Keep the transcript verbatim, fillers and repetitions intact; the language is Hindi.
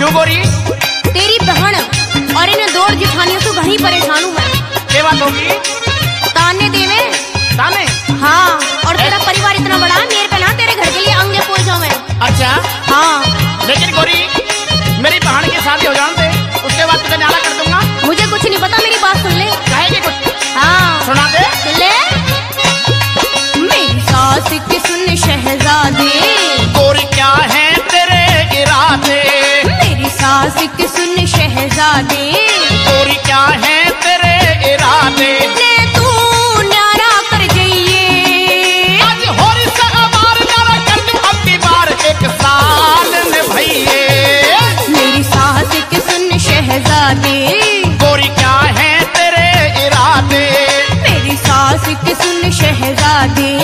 क्यों गोरी? तेरी बहन और इन दो जिठानियों से घनी परेशान हूँ मैं। क्या बात होगी? ताने देवे। ताने? हाँ, और तेरा परिवार इतना बड़ा है, मेरे पे ना तेरे घर के लिए अंगे पोल जाऊं मैं। अच्छा हाँ, लेकिन गोरी मेरी बहन की शादी हो जाने दे, उसके बाद तुझे न्यारा कर दूंगा। मुझे कुछ नहीं पता, मेरी बात सुन ले। कहेगी कुछ? हाँ सुना दे। सुन ले। मेरी सास की सुन शहजादे, गोरी क्या है तेरे इरादे? मेरी सास की सुन शहजादे, गोरी क्या है तेरे इरादे? तू न्यारा कर जाइए, आज होरी से अमार न्यारा कर दूं अब की बार एक साल में भइए। मेरी सास की सुन शहजादे, गोरी क्या है तेरे इरादे? मेरी सास की सुन शहजादे,